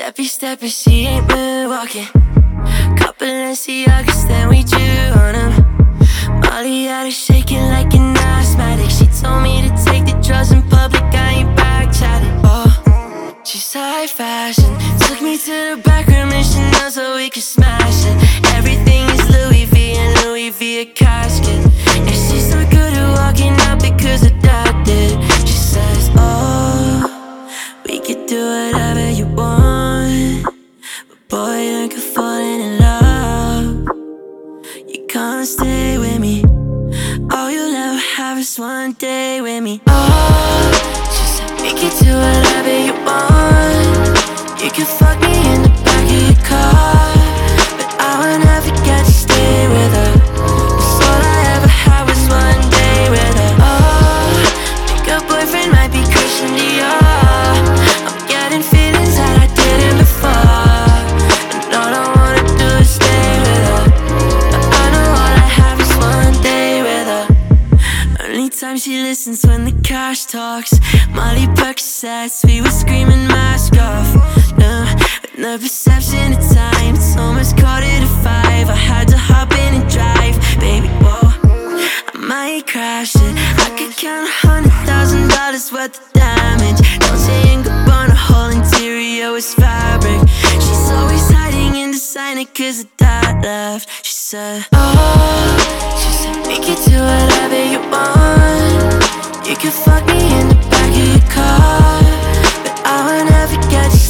Steppy steppin', she ain't been walking. Couple Balenciagas, then we drew on them. Molly had her shaking like an asthmatic. She told me to take the drugs in public, I ain't back chatting. Oh, she's high fashion. Took me to the back room and Chanel so we could smash it. Everything is Louis V and Louis V a casket. And she's so good at walking out because her dad did. She says, oh, we could do whatever you want, but boy, don't go falling in love. You can't stay with me. All you'll ever have is one day with me. Oh, she said we could do whatever you want. You can fuck me in the back of your car, but I will never get to stay with her. 'Cause all I ever had was one day with her. Oh, think her boyfriend might be Christian Dior. I'm getting feelings that I didn't before, and all I wanna do is stay with her. But I know all I have is one day with her. Only time she listens when the cash talks. Molly Percocets, we were screaming mask off. No, with no perception of time, it's almost 4:45. I had to hop in and drive, baby, whoa, I might crash it. I could count $100,000 worth of damage. Dolce & Gabbana, whole interior was fabric. She's always hiding in designer 'cause her dad left. She said, oh, she said we could do whatever you want. You can fuck me in the back of your car, but I will never get